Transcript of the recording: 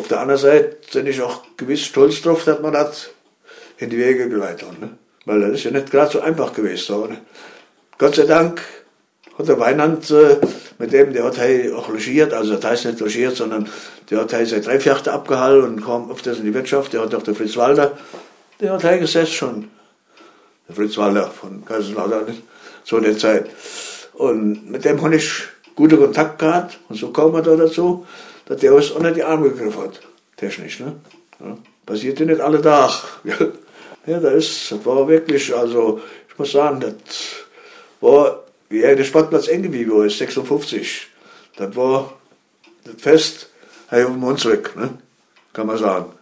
auf der anderen Seite bin ich auch gewiss stolz drauf, dass man das in die Wege geleitet hat. Ne? Weil das ist ja nicht gerade so einfach gewesen. So, ne? Gott sei Dank hat der Weinand, mit dem der hat auch logiert, also das heißt nicht logiert, sondern der hat seine Treffjachte abgehalten und kam öfters in die Wirtschaft. Der hat auch der Fritz Walter, der hat gesessen schon. Der Fritz Walter von Kaiserslautern, so in der Zeit. Und mit dem habe ich gute Kontakt gehabt und so kam er da dazu, dass der uns unter die Arme gegriffen hat. Technisch, ne? Ja, passiert ja nicht alle Tage. Ja, das war wirklich, also ich muss sagen, das war, wie der Sportplatz Engewiebe war, 56. Das war das Fest, auf dem Hunsrück, ne? Kann man sagen.